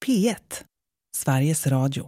P1, Sveriges Radio.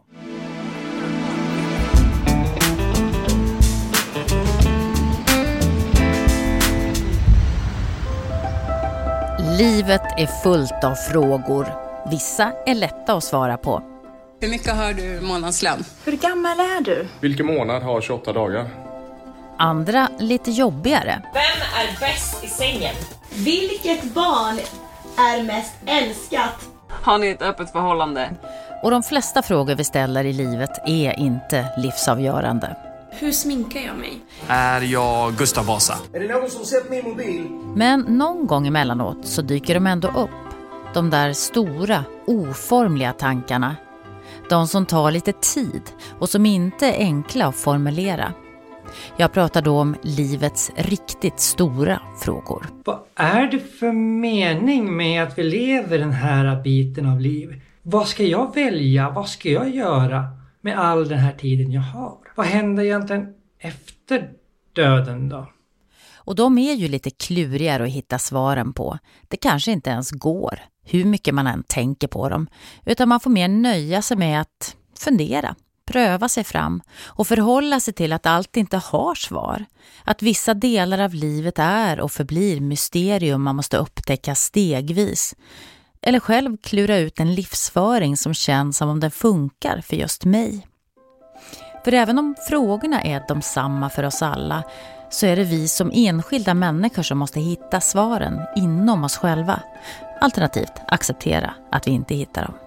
Livet är fullt av frågor. Vissa är lätta att svara på. Hur mycket har du månadslön? Hur gammal är du? Vilken månad har 28 dagar? Andra lite jobbigare. Vem är bäst i sängen? Vilket barn är mest älskat? Har ni ett öppet förhållande? Och de flesta frågor vi ställer i livet är inte livsavgörande. Hur sminkar jag mig? Är jag Gustav Vasa? Är det någon som sett min mobil? Men någon gång emellanåt så dyker de ändå upp. De där stora, oformliga tankarna. De som tar lite tid och som inte är enkla att formulera. Jag pratar då om livets riktigt stora frågor. Vad är det för mening med att vi lever den här biten av liv? Vad ska jag välja? Vad ska jag göra med all den här tiden jag har? Vad händer egentligen efter döden då? Och de är ju lite klurigare att hitta svaren på. Det kanske inte ens går, hur mycket man än tänker på dem. Utan man får mer nöja sig med att fundera, pröva sig fram och förhålla sig till att allt inte har svar. Att vissa delar av livet är och förblir mysterium man måste upptäcka stegvis. Eller själv klura ut en livsföring som känns som om den funkar för just mig. För även om frågorna är de samma för oss alla så är det vi som enskilda människor som måste hitta svaren inom oss själva. Alternativt acceptera att vi inte hittar dem.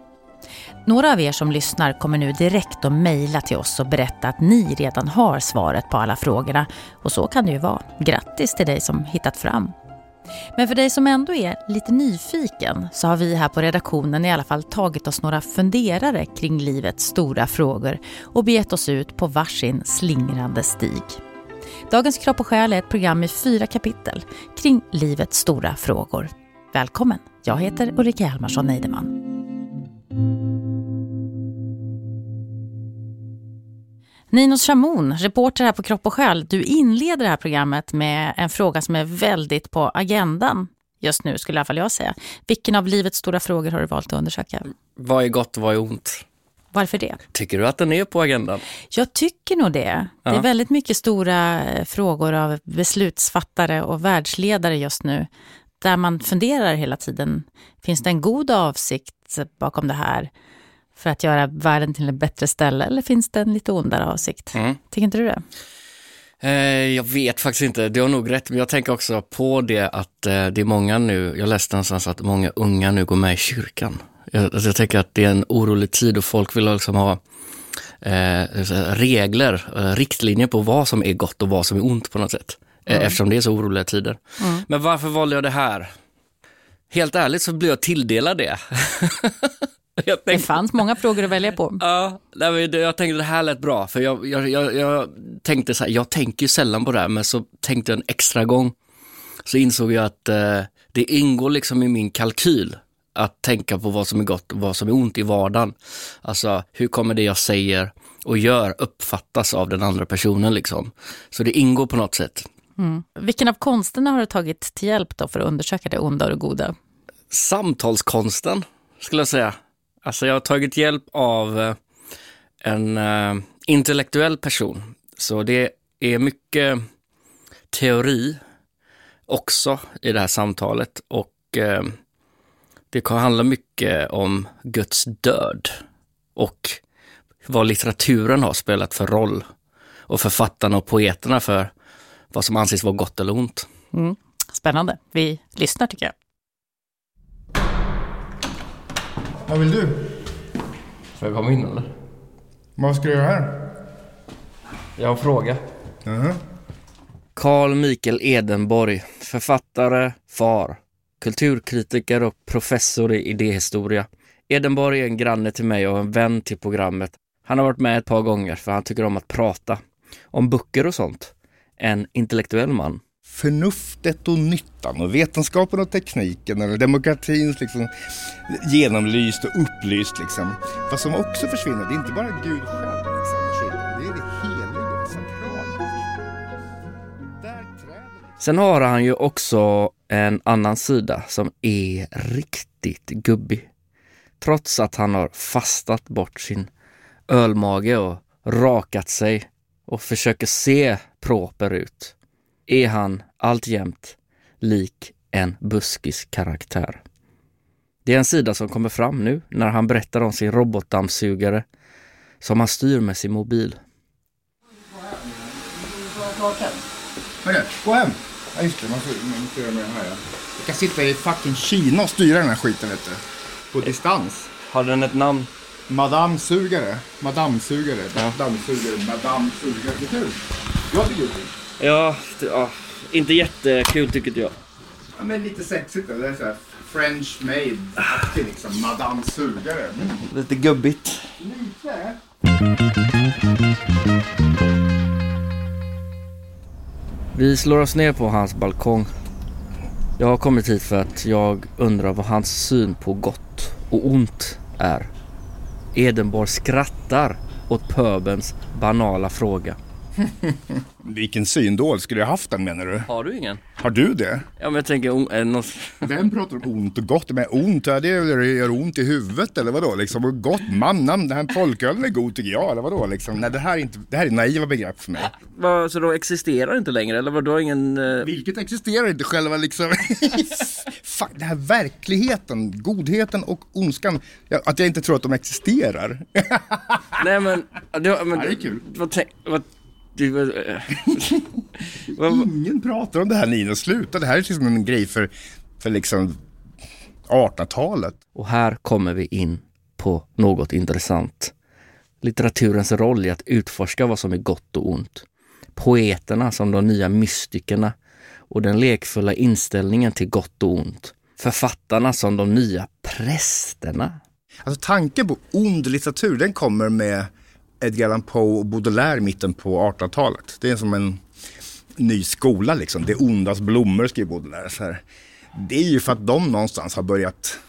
Några av er som lyssnar kommer nu direkt att mejla till oss och berätta att ni redan har svaret på alla frågorna. Och så kan det ju vara. Grattis till dig som hittat fram. Men för dig som ändå är lite nyfiken så har vi här på redaktionen i alla fall tagit oss några funderare kring livets stora frågor och begett oss ut på varsin slingrande stig. Dagens Kropp och själ är ett program i 4 kapitel kring livets stora frågor. Välkommen, jag heter Ulrika Hjalmarsson Neideman. Ninos Chamon, reporter här på Kropp och själ, du inleder det här programmet med en fråga som är väldigt på agendan just nu, skulle i alla fall jag säga. Vilken av livets stora frågor har du valt att undersöka? Vad är gott och vad är ont? Varför det? Tycker du att den är på agendan? Jag tycker nog det. Ja. Det är väldigt mycket stora frågor av beslutsfattare och världsledare just nu. Där man funderar hela tiden, finns det en god avsikt bakom det här för att göra världen till ett bättre ställe, eller finns det en lite ondare avsikt? Tycker inte du det? Jag vet faktiskt inte, det har nog rätt, men jag tänker också på det att det är många nu, jag läste någonstans att många unga nu går med i kyrkan. Jag tänker att det är en orolig tid och folk vill liksom ha regler, riktlinjer på vad som är gott och vad som är ont på något sätt. Eftersom det är så oroliga tider. Men varför valde jag det här? Helt ärligt så blev jag tilldelad det. Det fanns många frågor att välja på. Ja, jag tänkte det här lät bra. För jag tänkte så här, jag tänker ju sällan på det här, men så tänkte jag en extra gång. Så insåg jag att det ingår liksom i min kalkyl att tänka på vad som är gott och vad som är ont i vardagen. Alltså, hur kommer det jag säger och gör uppfattas av den andra personen liksom. Så det ingår på något sätt. Vilken av konsterna har du tagit till hjälp då för att undersöka det onda och det goda? Samtalskonsten, skulle jag säga. Alltså jag har tagit hjälp av en intellektuell person. Så det är mycket teori också i det här samtalet. Och det kan handla mycket om Guds död. Och vad litteraturen har spelat för roll. Och författarna och poeterna för vad som anses vara gott eller ont. Spännande. Vi lyssnar tycker jag. Vad vill du? Får jag komma in eller? Vad ska du göra här? Jag har en fråga. Carl Michael Edenborg, författare, far, kulturkritiker och professor i idéhistoria. Edenborg är en granne till mig och en vän till programmet. Han har varit med ett par gånger för han tycker om att prata om böcker och sånt. En intellektuell man. Förnuftet och nyttan och vetenskapen och tekniken eller demokratins liksom genomlyst och upplyst liksom. Vad som också försvinner, det är inte bara Gud själv liksom, det är det heliga, det centrala. Sen har han ju också en annan sida som är riktigt gubbig. Trots att han har fastat bort sin ölmage och rakat sig och försöker se proper ut, är han alltjämt lik en buskis karaktär. Det är en sida som kommer fram nu när han berättar om sin robotdammsugare som han styr med sin mobil. Gå hem! Ja just det, man får göra med den här. Jag kan sitta i fucking Kina och styra den här skiten, vet du. På distans. Har den ett namn? Madame-sugare. Madame-sugare. Ja. Madame-sugare. Madame-sugare. Det är kul. Jag tycker det är kul. Ja, inte jättekul tycker jag. Ja, men lite sexigt. Det är så här French made. Till liksom Madame-sugare. Lite gubbigt. Lite. Vi slår oss ner på hans balkong. Jag har kommit hit för att jag undrar vad hans syn på gott och ont är. Edenborg skrattar åt pöbens banala fråga. Vilken syndål skulle jag haft den, menar du? Har du ingen? Har du det? Ja, men jag tänker... Vem pratar om ont och gott? Men ont, ja, det gör ont i huvudet eller vadå? Liksom, och gott, den här folkölen är god tycker jag, eller vadå? Liksom, nej, det här är naiva begrepp för mig. Så då existerar inte längre, eller vadå? Ingen... Vilket existerar inte själva liksom... Fuck, det här verkligheten, godheten och ondskan, att jag inte tror att de existerar. Nej, men... Det är kul. Ingen pratar om det här, Nino, sluta. Det här är liksom en grej för liksom 1800-talet. Och här kommer vi in på något intressant. Litteraturens roll i att utforska vad som är gott och ont. Poeterna som de nya mystikerna och den lekfulla inställningen till gott och ont. Författarna som de nya prästerna. Alltså tanken på ond litteratur, den kommer med Edgar Allan Poe och Baudelaire i mitten på 1800-talet. Det är som en ny skola liksom. Det är ondas blommor, skriver Baudelaire så här. Det är ju för att de någonstans har börjat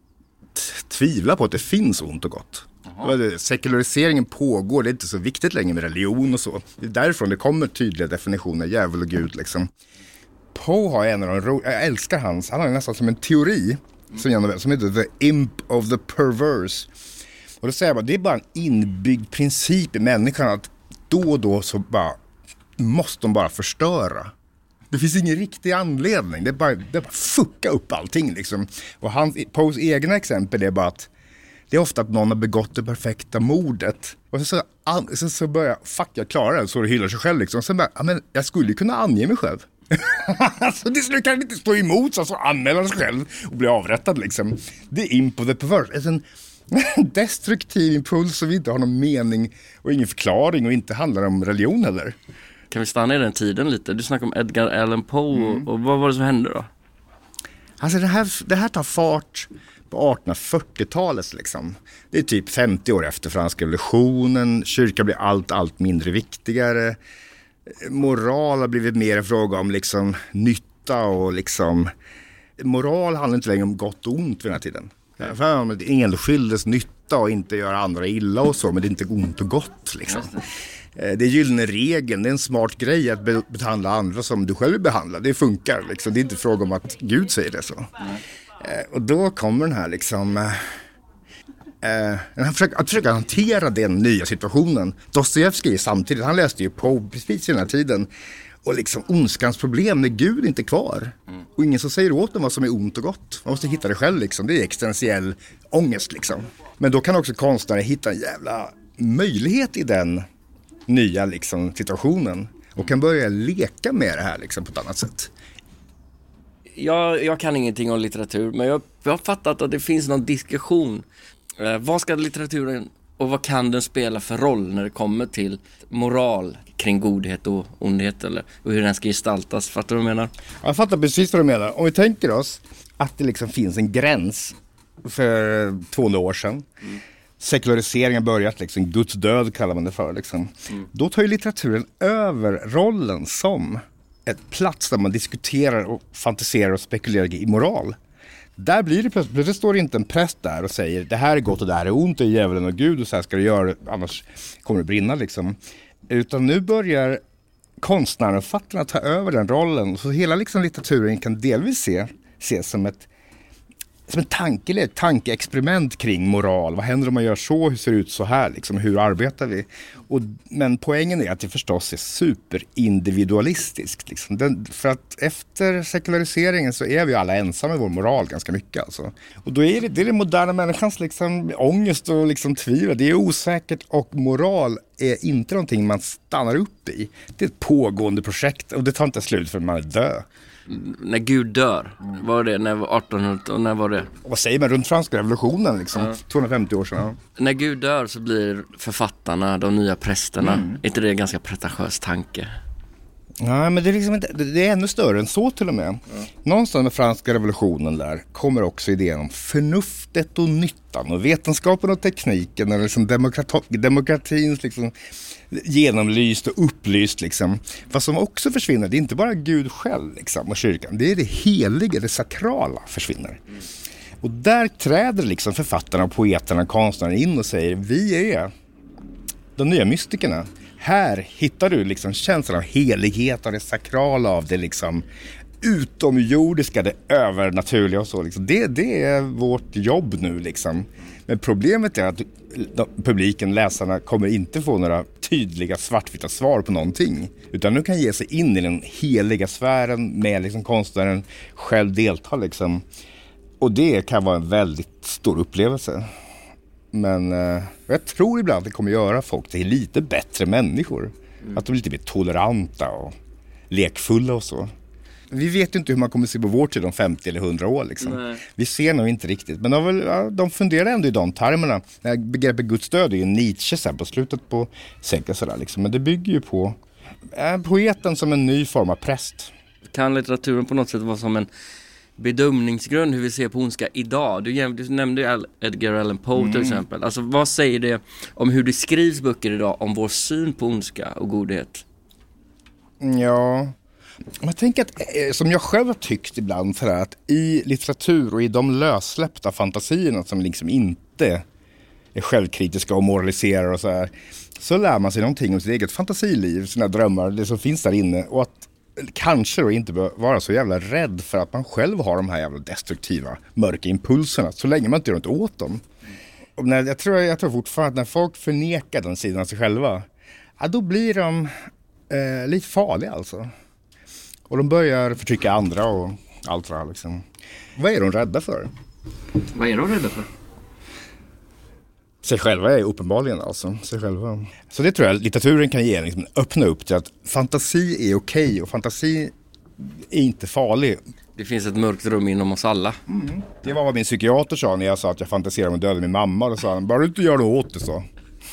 tvivla på att det finns ont och gott. Sekulariseringen pågår, det är inte så viktigt längre med religion och så. Det är därifrån det kommer tydliga definitioner, djävul och gud liksom. Poe har en av de jag älskar han har nästan som en teori som heter The Imp of the Perverse. Och då säger jag bara, det är bara en inbyggd princip i människan att då och då så måste de bara förstöra. Det finns ingen riktig anledning. Det är bara fucka upp allting liksom. Och Poes egna exempel är bara att det är ofta att någon har begått det perfekta mordet. Och så börjar jag klarar det. Så det hyllar sig själv liksom. Sen bara, men jag skulle kunna ange mig själv. Alltså det kan inte stå emot så anmäla sig själv och bli avrättad liksom. Det är imp of the perverse. Det är en destruktiv impuls som inte har någon mening och ingen förklaring och inte handlar om religion heller. Kan vi stanna i den tiden lite? Du snackade om Edgar Allan Poe och vad var det som hände då? Alltså det här tar fart på 1840-talet liksom. Det är typ 50 år efter franska revolutionen. Kyrkan blir allt mindre viktigare. Moral har blivit mer en fråga om liksom nytta och liksom... Moral handlar inte längre om gott och ont vid den här tiden. För enskildes nytta och inte göra andra illa och så, men det är inte ont och gott liksom. Det är gyllene regeln, det är en smart grej att behandla andra som du själv behandlar. Det funkar liksom, det är inte fråga om att Gud säger det så. Och då kommer den här liksom att försöka hantera den nya situationen. Dostojevskij samtidigt, han läste ju på precis i den här tiden. Och liksom ondskans problem när Gud inte är kvar. Och ingen som säger åt dem vad som är ont och gott. Man måste hitta det själv liksom. Det är existentiell ångest liksom. Men då kan också konstnärer hitta en jävla möjlighet i den nya liksom situationen. Och kan börja leka med det här liksom på ett annat sätt. Jag kan ingenting om litteratur, men jag har fattat att det finns någon diskussion. Vad ska litteraturen och vad kan den spela för roll när det kommer till moral kring godhet och ondhet och hur den ska gestaltas? Fattar du vad jag menar? Jag fattar precis vad du menar. Om vi tänker oss att det liksom finns en gräns för 200 år sedan. Sekulariseringen börjat, liksom, Guds död kallar man det för. Liksom. Då tar ju litteraturen över rollen som ett plats där man diskuterar och fantiserar och spekulerar i moral. Där blir det plötsligt står det inte en präst där och säger det här är gott och det här är ont, det är djävulen och Gud och så här ska du göra, annars kommer det brinna liksom. Utan nu börjar konstnären och författarna ta över den rollen. Så hela liksom litteraturen kan delvis ses som ett som en tankeexperiment kring moral. Vad händer om man gör så? Hur ser det ut så här? Liksom, hur arbetar vi? Men poängen är att det förstås är superindividualistiskt. Liksom. För att efter sekulariseringen så är vi alla ensamma i vår moral ganska mycket. Alltså. Och då är det den moderna människans liksom, ångest och liksom, tvivel. Det är osäkert och moral är inte någonting man stannar upp i. Det är ett pågående projekt och det tar inte slut för man är död. När Gud dör, var det? När var 1800 och när var det? Vad säger man? Runt franska revolutionen liksom, 250 år sedan. Ja. När Gud dör så blir författarna, de nya prästerna. Är inte det en ganska pretentiös tanke? Nej, men det är, liksom inte, det är ännu större än så till och med. Någonstans med franska revolutionen där kommer också idén om förnuftet och nyttan och vetenskapen och tekniken och liksom demokratins liksom genomlyst och upplyst liksom. Vad som också försvinner, det är inte bara Gud själv liksom, och kyrkan, det är det heliga, det sakrala försvinner. Och där träder liksom författarna, poeterna, konstnärerna in och säger, vi är de nya mystikerna. Här hittar du liksom känslan av helighet och det sakrala, av det liksom utomjordiska, det övernaturliga och så. Liksom. Det är vårt jobb nu liksom. Men problemet är att publiken, läsarna, kommer inte få några tydliga svartvita svar på någonting. Utan nu kan ge sig in i den heliga sfären med liksom konstnären själv delta liksom. Och det kan vara en väldigt stor upplevelse. Men jag tror ibland att det kommer göra folk till lite bättre människor. Att de blir lite mer toleranta och lekfulla och så. Vi vet ju inte hur man kommer se på vår tid om 50 eller 100 år. Liksom. Vi ser nog inte riktigt. Men de funderar ändå i de termerna. Begreppet Guds död är ju Nietzsche så här, på slutet på säkert sådär. Liksom. Men det bygger ju på poeten som en ny form av präst. Kan litteraturen på något sätt vara som en bedömningsgrund hur vi ser på ondska idag? Du nämnde ju Edgar Allan Poe till exempel. Alltså vad säger det om hur det skrivs böcker idag om vår syn på ondska och godhet? Ja, jag tänker att som jag själv har tyckt ibland för att i litteratur och i de lössläppta fantasierna som liksom inte är självkritiska och moraliserar och så här, så lär man sig någonting om sitt eget fantasiliv, sina drömmar, det som finns där inne, och att kanske då inte bör vara så jävla rädd för att man själv har de här jävla destruktiva, mörka impulserna, så länge man inte gör något åt dem. Och jag tror fortfarande att när folk förnekar den sidan av sig själva, ja, då blir de lite farliga alltså. Och de börjar förtrycka andra och allt det här liksom. Vad är de rädda för? Vad är de rädda för? Sig själva är uppenbarligen alltså. Sig själva. Så det tror jag litteraturen kan ge, liksom, öppna upp till att fantasi är okej och fantasi är inte farlig. Det finns ett mörkt rum inom oss alla. Det var vad min psykiater sa när jag sa att jag fantiserar om att döda min mamma. Då sa han, bara du inte gör något åt det så.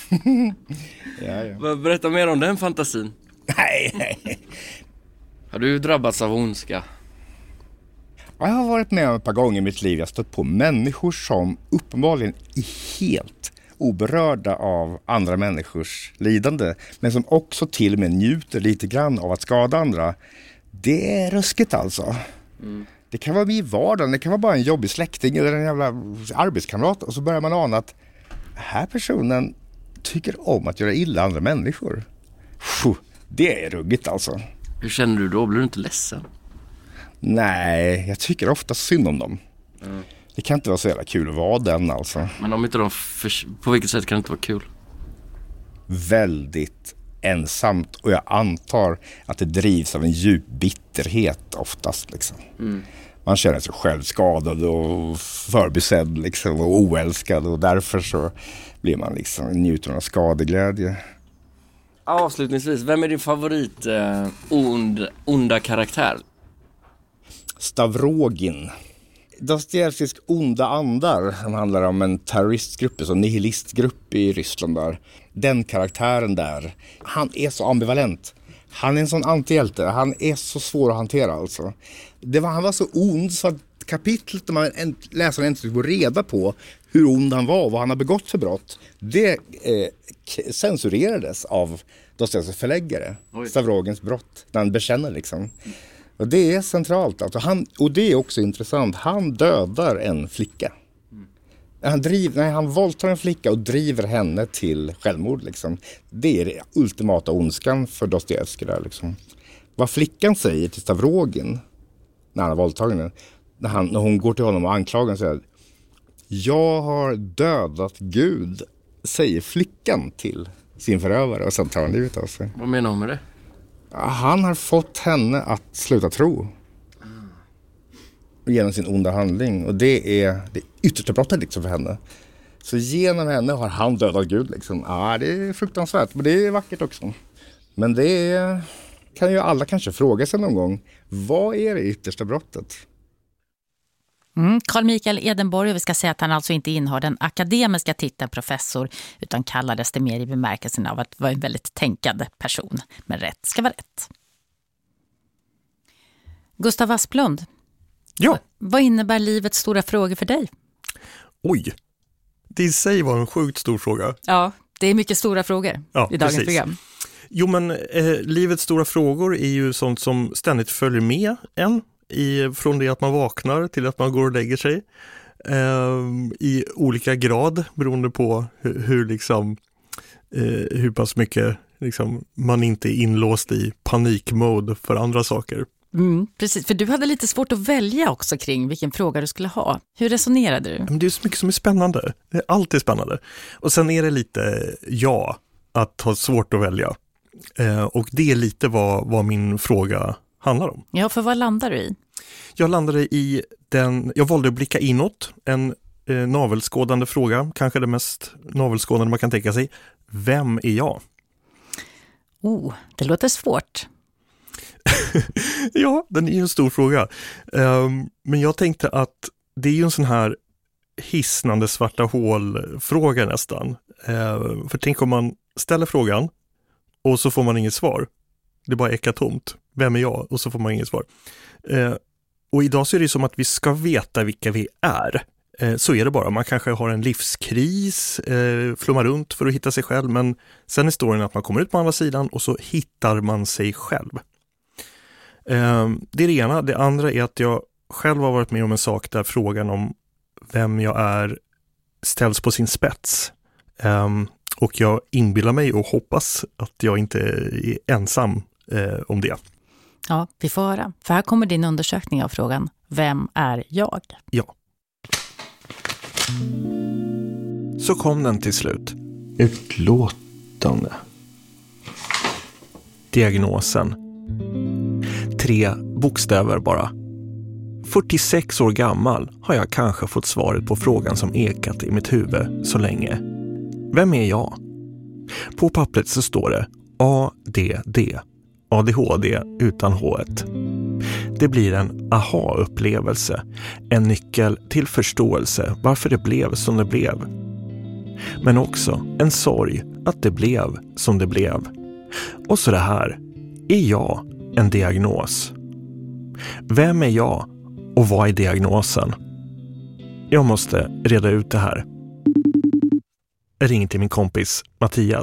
Ja. Berätta mer om den fantasin. Nej. Har du drabbats av ondska? Jag har varit med ett par gånger i mitt liv. Jag har stött på människor som uppenbarligen är helt oberörda av andra människors lidande. Men som också till och med njuter lite grann av att skada andra. Det är ruskigt alltså. Det kan vara i vardagen. Det kan vara bara en jobbig släkting eller en jävla arbetskamrat. Och så börjar man ana att den här personen tycker om att göra illa andra människor. Det är ruggigt alltså. Hur känner du då? Blir du inte ledsen? Nej, jag tycker ofta synd om dem. Det kan inte vara så jävla kul att vara den alltså. Men om inte de på vilket sätt kan det inte vara kul? Väldigt ensamt, och jag antar att det drivs av en djup bitterhet oftast liksom. Man känner sig självskadad och förbisedd liksom, och oälskad, och därför så blir man liksom njuter av skadeglädje. Avslutningsvis, vem är din favorit onda karaktär? Stavrogin. Dostojevskijs onda andar, som handlar om en terroristgrupp, en nihilistgrupp i Ryssland där. Den karaktären där, han är så ambivalent. Han är en sån antihjälte, han är så svår att hantera alltså. Han var så ond så att kapitlet där man läsaren inte får reda på hur ond han var och vad han har begått för brott, det censurerades av Dostojevskijs förläggare. Stavrogins brott, när han bekänner liksom. Och det är centralt alltså. Och det är också intressant. Han dödar en flicka. Han våldtar en flicka och driver henne till självmord liksom. Det är det ultimata ondskan för Dostojevskij där liksom. Vad flickan säger till Stavrogin när han har våldtagit henne, när hon går till honom och anklagar och säger, Jag har dödat Gud, säger flickan till sin förövare och sen tar han livet av sig. Vad menar hon med det? Han har fått henne att sluta tro. Genom sin onda handling. Och det är det yttersta brottet liksom för henne. Så genom henne har han dödat Gud liksom. Ja, det är fruktansvärt. Men det är vackert också. Men det kan ju alla kanske fråga sig någon gång. Vad är det yttersta brottet? Carl Michael Edenborg, vi ska säga att han alltså inte innehar den akademiska titeln professor utan kallades det mer i bemärkelsen av att vara en väldigt tänkande person. Men rätt ska vara rätt. Gustav Asplund. Ja. Vad innebär livets stora frågor för dig? Oj, det i sig var en sjukt stor fråga. Ja, det är mycket stora frågor i dagens program. Jo, men livets stora frågor är ju sånt som ständigt följer med en. Från det att man vaknar till att man går och lägger sig i olika grad beroende på hur pass mycket liksom, man inte är inlåst i panikmode för andra saker. Precis, för du hade lite svårt att välja också kring vilken fråga du skulle ha. Hur resonerade du? Men det är så mycket som är spännande. Det är alltid spännande. Och sen är det lite att ha svårt att välja. Och det är lite vad min fråga handlar om. Ja, för vad landar du i? Jag landade i jag valde att blicka inåt, en navelskådande fråga, kanske det mest navelskådande man kan tänka sig. Vem är jag? Det låter svårt. Ja, den är ju en stor fråga. Men jag tänkte att det är ju en sån här hisnande svarta hål-fråga nästan. För tänk om man ställer frågan och så får man inget svar. Det bara ekar tomt. Vem är jag? Och så får man inget svar. Och idag så är det som att vi ska veta vilka vi är. Så är det bara. Man kanske har en livskris, flummar runt för att hitta sig själv. Men sen är storyn att man kommer ut på andra sidan och så hittar man sig själv. Det är det ena. Det andra är att jag själv har varit med om en sak där frågan om vem jag är ställs på sin spets. Och jag inbillar mig och hoppas att jag inte är ensam om det. Ja, vi får höra. För här kommer din undersökning av frågan vem är jag? Ja. Så kom den till slut. Utlåtande. Diagnosen. 3 bokstäver bara. 46 år gammal har jag kanske fått svaret på frågan som ekat i mitt huvud så länge. Vem är jag? På pappret så står det ADD. ADHD utan H1. Det blir en aha-upplevelse. En nyckel till förståelse varför det blev som det blev. Men också en sorg att det blev som det blev. Och så det här. Är jag en diagnos? Vem är jag och vad är diagnosen? Jag måste reda ut det här. Jag ringer till min kompis Mattias.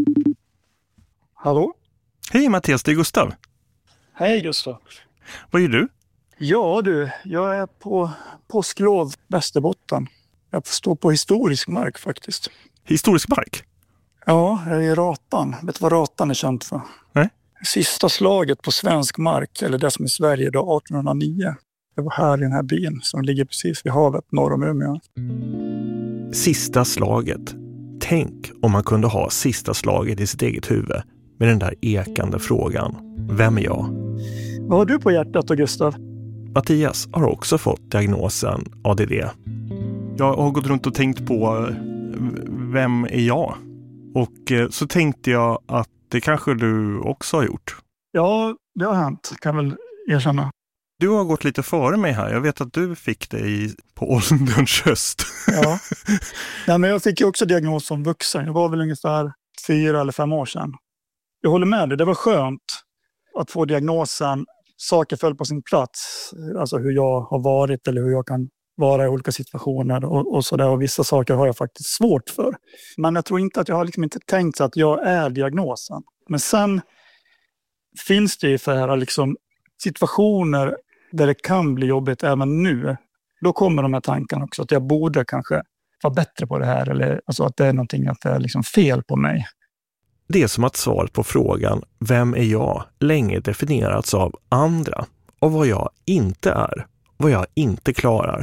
Hallå? Hej Mattias, det är Gustav. Hej Gustav. Vad gör du? Ja du, jag är på påsklov Västerbotten. Jag står på historisk mark faktiskt. Historisk mark? Ja, jag är i Ratan. Vet du vad Ratan är känt för? Nej. Sista slaget på svensk mark, eller det som är Sverige då, 1809. Det var här i den här byn som ligger precis vid havet norr om Umeå. Sista slaget. Tänk om man kunde ha sista slaget i sitt eget huvud med den där ekande frågan. Vem är jag? Vad har du på hjärtat då, Gustav? Mattias har också fått diagnosen ADD. Jag har gått runt och tänkt på vem är jag? Och så tänkte jag att det kanske du också har gjort. Ja, det har hänt, kan jag väl erkänna. Du har gått lite före mig här. Jag vet att du fick det på ålderns höst. Ja. Ja, men jag fick ju också diagnos som vuxen. Det var väl ungefär 4 eller 5 år sedan. Jag håller med dig, det var skönt att få diagnosen. Saker föll på sin plats. Alltså hur jag har varit eller hur jag kan vara i olika situationer och sådär. Och vissa saker har jag faktiskt svårt för. Men jag tror inte att jag har liksom inte tänkt så att jag är diagnosen. Men sen finns det ju för här liksom situationer där det kan bli jobbigt även nu. Då kommer de här tankarna också att jag borde kanske vara bättre på det här. Eller alltså att det är någonting, att det är liksom fel på mig. Det är som att svaret på frågan vem är jag länge definierats av andra och vad jag inte är, vad jag inte klarar.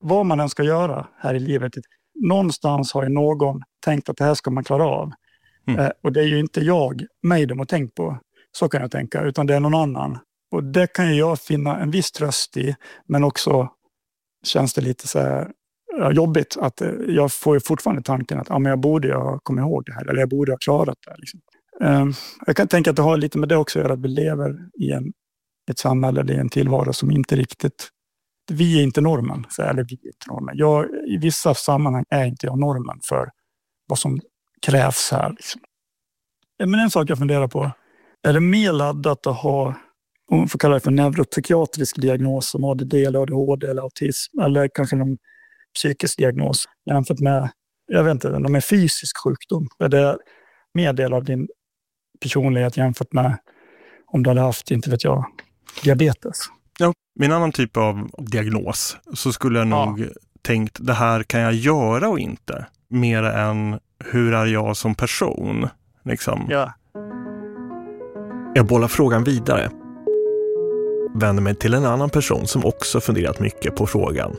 vad man än ska göra här i livet, någonstans har ju någon tänkt att det här ska man klara av. Och det är ju inte mig de har tänkt på, så kan jag tänka, utan det är någon annan. Och det kan ju jag finna en viss tröst i, men också känns det lite så här jobbigt att jag får ju fortfarande tanken att men jag borde ha kommit ihåg det här, eller jag borde ha klarat det här. Liksom. Jag kan tänka att det har lite med det också att göra, att vi lever i ett samhälle eller i en tillvaro som inte riktigt, vi är inte normen. Eller vi är inte normen. I vissa sammanhang är inte jag normen för vad som krävs här. Liksom. Men en sak jag funderar på, är det mer laddat att ha, om man får kalla det för neuropsykiatrisk diagnos som ADD eller ADHD eller autism, eller kanske någon psykisk diagnos jämfört med, jag vet inte, de är fysisk sjukdom? Är det mer del av din personlighet jämfört med om du hade haft, inte vet jag, diabetes? Ja, med en annan typ av diagnos så skulle jag nog tänkt, det här kan jag göra och inte. Mer än hur är jag som person? Liksom. Ja. Jag bollar frågan vidare. Vänder mig till en annan person som också funderat mycket på frågan.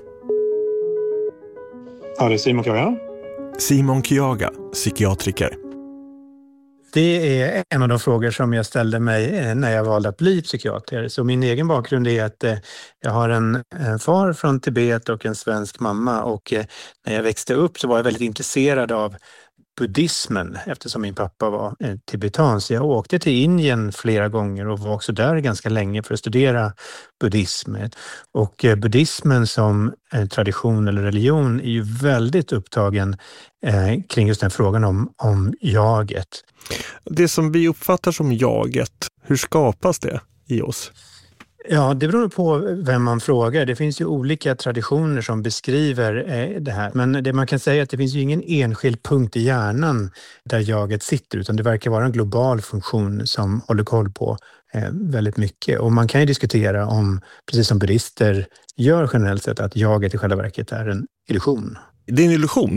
Ja, det är Simon Kjaga. Simon Kjaga, psykiatriker. Det är en av de frågor som jag ställde mig när jag valde att bli psykiater. Så min egen bakgrund är att jag har en far från Tibet och en svensk mamma. Och när jag växte upp så var jag väldigt intresserad av buddhismen eftersom min pappa var tibetan. Så jag åkte till Indien flera gånger och var också där ganska länge för att studera buddhism. Och buddhismen som tradition eller religion är ju väldigt upptagen kring just den frågan om jaget. Det som vi uppfattar som jaget, hur skapas det i oss? Ja, det beror på vem man frågar. Det finns ju olika traditioner som beskriver det här. Men det man kan säga är att det finns ju ingen enskild punkt i hjärnan där jaget sitter, utan det verkar vara en global funktion som håller koll på väldigt mycket. Och man kan ju diskutera om, precis som buddhister gör generellt sett, att jaget i själva verket är en illusion. Det är en illusion?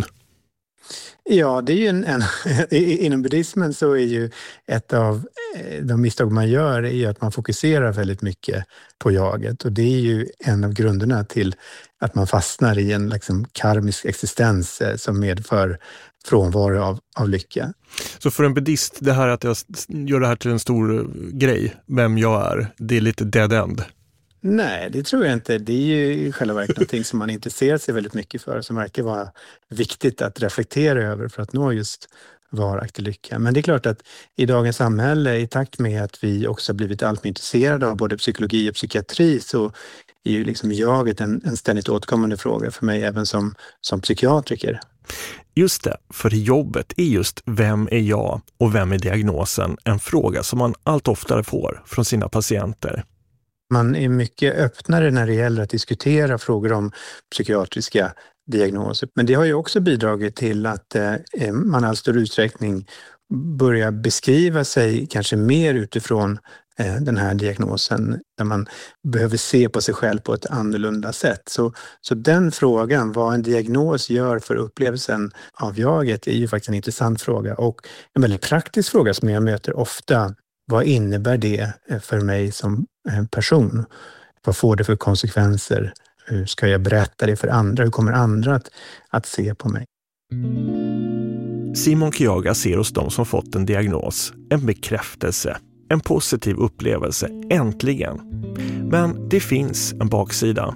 Ja, det är ju inom buddhismen så är ju ett av de misstag man gör är ju att man fokuserar väldigt mycket på jaget. Och det är ju en av grunderna till att man fastnar i en liksom karmisk existens som medför frånvaro av lycka. Så för en buddhist, det här att jag gör det här till en stor grej, vem jag är, det är lite dead end? Nej, det tror jag inte. Det är ju i själva verket någonting som man intresserar sig väldigt mycket för, som verkar vara viktigt att reflektera över för att nå just varaktig lycka. Men det är klart att i dagens samhälle, i takt med att vi också blivit allt mer intresserade av både psykologi och psykiatri, så är ju liksom jaget en ständigt återkommande fråga för mig även som psykiatriker. Just det, för jobbet är just vem är jag och vem är diagnosen en fråga som man allt oftare får från sina patienter. Man är mycket öppnare när det gäller att diskutera frågor om psykiatriska diagnoser. Men det har ju också bidragit till att man i allt större utsträckning börjar beskriva sig kanske mer utifrån den här diagnosen, där man behöver se på sig själv på ett annorlunda sätt. Så den frågan, vad en diagnos gör för upplevelsen av jaget, är ju faktiskt en intressant fråga. Och en väldigt praktisk fråga som jag möter ofta: vad innebär det för mig som person? Vad får det för konsekvenser? Hur ska jag berätta det för andra? Hur kommer andra att se på mig? Simon Kjaga ser hos de som fått en diagnos en bekräftelse, en positiv upplevelse, äntligen. Men det finns en baksida.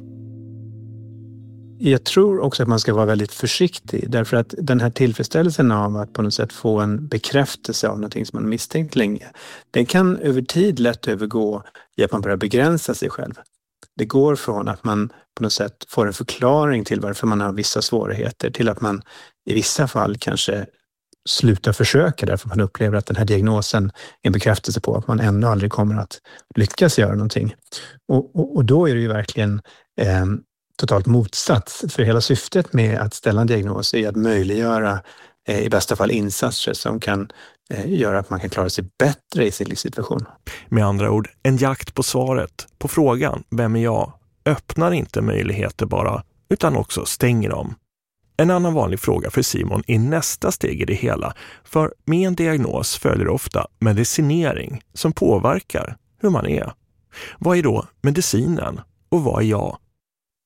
Jag tror också att man ska vara väldigt försiktig, därför att den här tillfredsställelsen av att på något sätt få en bekräftelse av någonting som man misstänkt länge, den kan över tid lätt övergå i att man börjar begränsa sig själv. Det går från att man på något sätt får en förklaring till varför man har vissa svårigheter till att man i vissa fall kanske slutar försöka därför att man upplever att den här diagnosen är en bekräftelse på att man ändå aldrig kommer att lyckas göra någonting. Och då är det ju verkligen totalt motsats. För hela syftet med att ställa en diagnos är att möjliggöra i bästa fall insatser som kan göra att man kan klara sig bättre i sin livssituation. Med andra ord, en jakt på svaret på frågan vem är jag öppnar inte möjligheter bara, utan också stänger dem. En annan vanlig fråga för Simon är nästa steg i det hela, för med en diagnos följer ofta medicinering som påverkar hur man är. Vad är då medicinen och vad är jag?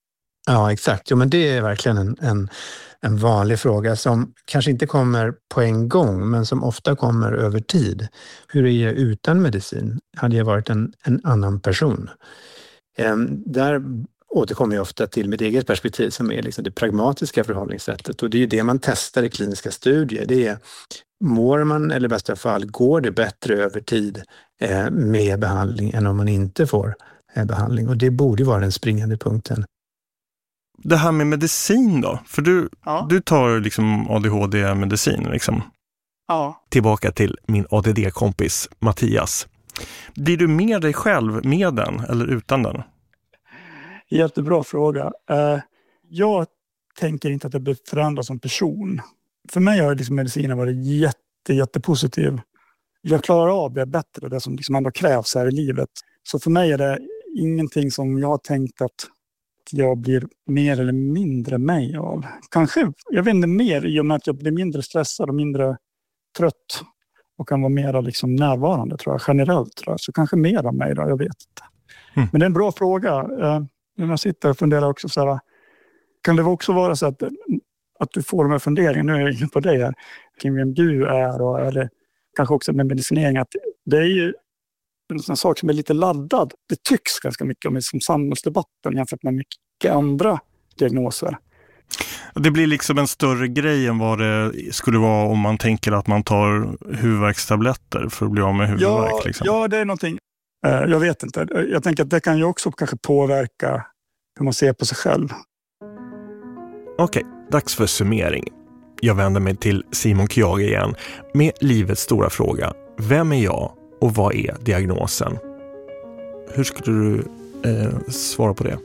Ja, exakt. Jo, men det är verkligen en vanlig fråga som kanske inte kommer på en gång, men som ofta kommer över tid. Hur är jag utan medicin? Hade jag varit en annan person? Där återkommer jag ofta till mitt eget perspektiv som är liksom det pragmatiska förhållningssättet. Och det är ju det man testar i kliniska studier. Det är, mår man eller i bästa fall går det bättre över tid med behandling än om man inte får behandling. Och det borde vara den springande punkten. Det här med medicin då? För du tar liksom ADHD-medicin liksom. Ja. Tillbaka till min ADD-kompis Mattias. Blir du med dig själv med den eller utan den? Jättebra fråga. Jag tänker inte att jag blir förändrad som person. För mig har liksom medicinen varit jättepositiv. Jag klarar av det bättre, det som liksom ändå krävs här i livet. Så för mig är det ingenting som jag har tänkt att jag blir mer eller mindre mig av. Kanske, jag vet inte, mer i och med att jag blir mindre stressad och mindre trött och kan vara mer liksom närvarande, tror jag, generellt tror jag. Så kanske mer av mig då, jag vet inte. Men det är en bra fråga. När jag sitter och funderar också så här, kan det också vara så att du får de här funderingarna, nu är jag inne på det här, kring vem du är och eller kanske också med medicinering, att det är ju en sån sak som är lite laddad. Det tycks ganska mycket om liksom samhällsdebatten jämfört med mycket andra diagnoser. Det blir liksom en större grej än vad det skulle vara om man tänker att man tar huvudvärkstabletter för att bli av med huvudvärk. Liksom. Ja, det är någonting. Jag vet inte. Jag tänker att det kan ju också kanske påverka hur man ser på sig själv. Okej, dags för summering. Jag vänder mig till Simon Kjage igen med livets stora fråga. Vem är jag och vad är diagnosen? Hur skulle du svara på det?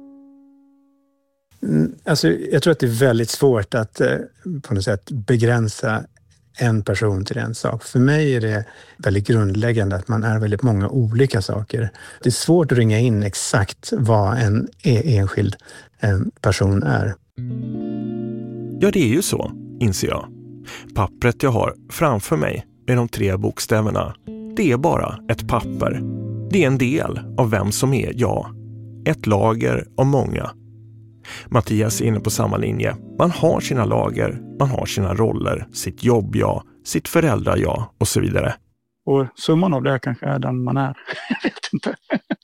Alltså, jag tror att det är väldigt svårt att på något sätt begränsa en person till en sak. För mig är det väldigt grundläggande att man är väldigt många olika saker. Det är svårt att ringa in exakt vad en enskild person är. Ja, det är ju så, inser jag. Pappret jag har framför mig med de 3 bokstäverna, det är bara ett papper. Det är en del av vem som är jag. Ett lager av många. Mattias är inne på samma linje. Man har sina lager, man har sina roller, sitt jobb, ja, sitt föräldrar, ja, och så vidare. Och summan av det kanske är den man är. Jag vet inte.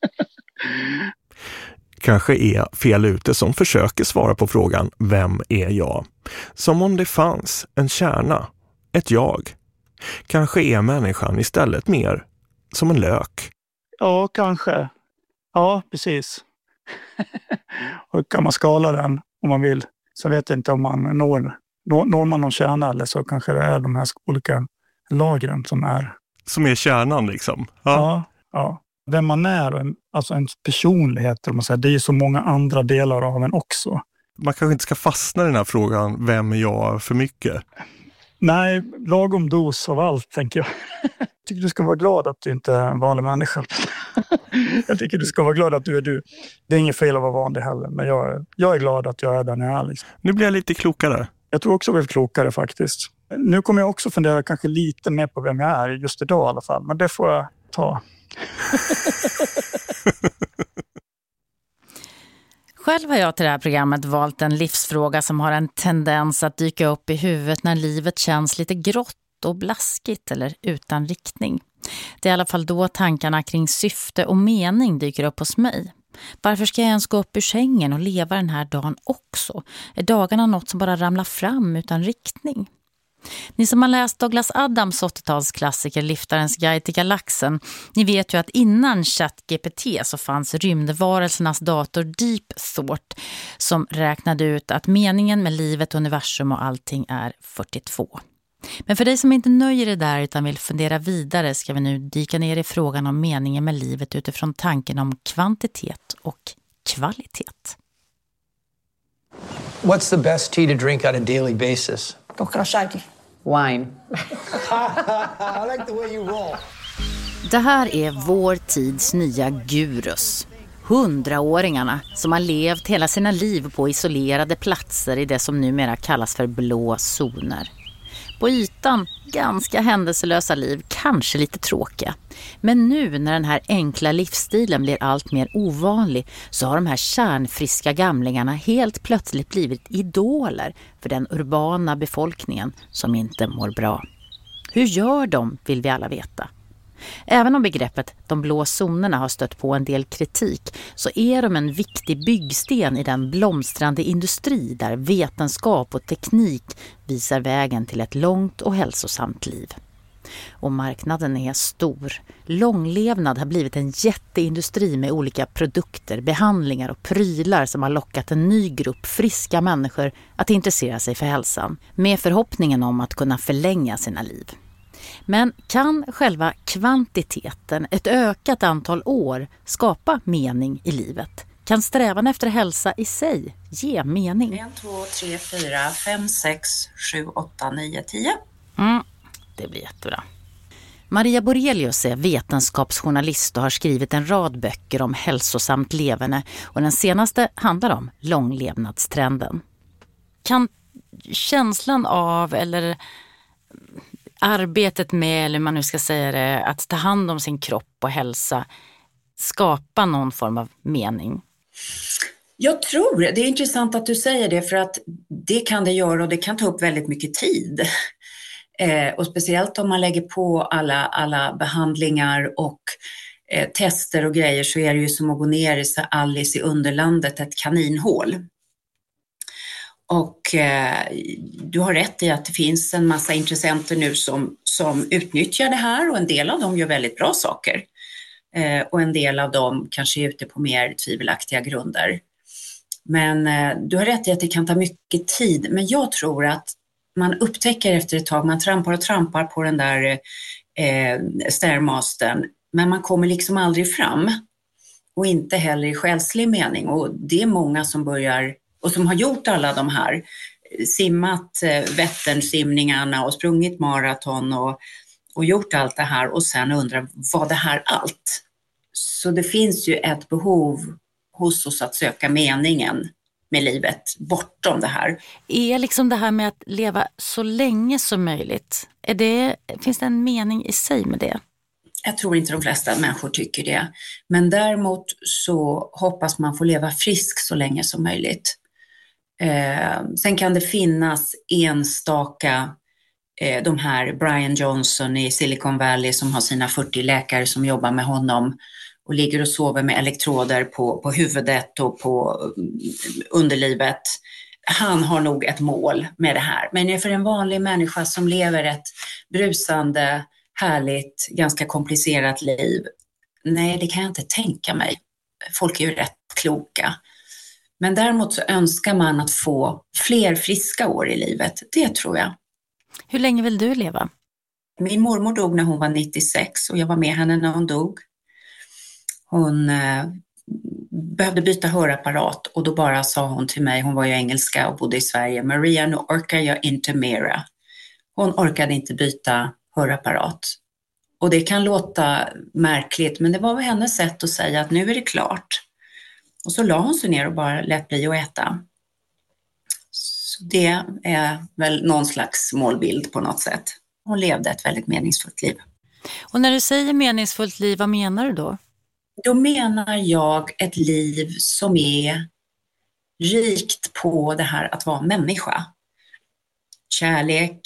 Kanske är fel ute som försöker svara på frågan vem är jag? Som om det fanns en kärna, ett jag. Kanske är människan istället mer som en lök. Ja, kanske. Ja, precis. Och kan man skala den om man vill, så vet jag inte om man når man någon kärna, eller så kanske det är de här olika lagren som är kärnan liksom. Ja. Vem man är, alltså en personlighet, om man säger, det är ju så många andra delar av en också. Man kanske inte ska fastna i den här frågan, vem är jag, för mycket? Nej, lagom dos av allt, tänker jag. Jag tycker du ska vara glad att du inte är en vanlig människa. Jag tycker du ska vara glad att du är du. Det är inget fel att vara vanlig heller, men jag är glad att jag är där när jag är. Liksom. Nu blir jag lite klokare. Jag tror också jag blir klokare faktiskt. Nu kommer jag också fundera kanske lite mer på vem jag är just idag i alla fall, men det får jag ta. Själv har jag till det här programmet valt en livsfråga som har en tendens att dyka upp i huvudet när livet känns lite grått och blaskigt eller utan riktning. Det är i alla fall då tankarna kring syfte och mening dyker upp hos mig. Varför ska jag ens gå upp ur sängen och leva den här dagen också? Är dagarna något som bara ramlar fram utan riktning? Ni som har läst Douglas Adams 80-talsklassiker Liftarens guide till galaxen, ni vet ju att innan ChatGPT så fanns rymdvarelsernas dator Deep Thought som räknade ut att meningen med livet, universum och allting är 42. Men för dig som inte nöjer dig där utan vill fundera vidare ska vi nu dyka ner i frågan om meningen med livet utifrån tanken om kvantitet och kvalitet. What's the best tea to drink on a daily basis? Wine. I like the way you roll. Det här är vår tids nya gurus. 100-åringarna som har levt hela sina liv på isolerade platser i det som numera kallas för blå zoner. På ytan ganska händelselösa liv, kanske lite tråkiga. Men nu när den här enkla livsstilen blir allt mer ovanlig så har de här kärnfriska gamlingarna helt plötsligt blivit idoler för den urbana befolkningen som inte mår bra. Hur gör de, vill vi alla veta. Även om begreppet de blå zonerna har stött på en del kritik så är de en viktig byggsten i den blomstrande industri där vetenskap och teknik visar vägen till ett långt och hälsosamt liv. Och marknaden är stor. Långlevnad har blivit en jätteindustri med olika produkter, behandlingar och prylar som har lockat en ny grupp friska människor att intressera sig för hälsan med förhoppningen om att kunna förlänga sina liv. Men kan själva kvantiteten, ett ökat antal år, skapa mening i livet? Kan strävan efter hälsa i sig ge mening? 1, 2, 3, 4, 5, 6, 7, 8, 9, 10. Det blir jättebra. Maria Borelius är vetenskapsjournalist och har skrivit en rad böcker om hälsosamt leverne och den senaste handlar om långlevnadstrenden. Kan känslan av eller arbetet med, eller man nu ska säga det, att ta hand om sin kropp och hälsa skapa någon form av mening? Jag tror, det är intressant att du säger det, för att det kan det göra och det kan ta upp väldigt mycket tid. Och speciellt om man lägger på alla behandlingar och tester och grejer, så är det ju som att gå ner i Alice i Underlandet, ett kaninhål. Och du har rätt i att det finns en massa intressenter nu som utnyttjar det här, och en del av dem gör väldigt bra saker. Och en del av dem kanske är ute på mer tvivelaktiga grunder. Men du har rätt i att det kan ta mycket tid. Men jag tror att man upptäcker efter ett tag, man trampar och trampar på den där stairmastern, men man kommer liksom aldrig fram. Och inte heller i själslig mening. Och det är många som börjar, och som har gjort alla de här, simmat Vätternsimningarna och sprungit maraton och gjort allt det här, och sen undrar, vad det här allt? Så det finns ju ett behov hos oss att söka meningen med livet bortom det här. Är liksom det här med att leva så länge som möjligt, finns det en mening i sig med det? Jag tror inte de flesta människor tycker det. Men däremot så hoppas man få leva frisk så länge som möjligt. Sen kan det finnas enstaka, de här Brian Johnson i Silicon Valley som har sina 40 läkare som jobbar med honom och ligger och sover med elektroder på huvudet och på underlivet. Han har nog ett mål med det här. Men för en vanlig människa som lever ett brusande, härligt, ganska komplicerat liv, nej, det kan jag inte tänka mig. Folk är ju rätt kloka. Men däremot så önskar man att få fler friska år i livet. Det tror jag. Hur länge vill du leva? Min mormor dog när hon var 96 och jag var med henne när hon dog. Hon behövde byta hörapparat och då bara sa hon till mig, hon var ju engelska och bodde i Sverige, Maria, nu orkar jag inte mera. Hon orkade inte byta hörapparat. Och det kan låta märkligt, men det var väl hennes sätt att säga att nu är det klart. Och så la hon sig ner och bara lät bli att äta. Så det är väl någon slags målbild på något sätt. Hon levde ett väldigt meningsfullt liv. Och när du säger meningsfullt liv, vad menar du då? Då menar jag ett liv som är rikt på det här att vara människa. Kärlek,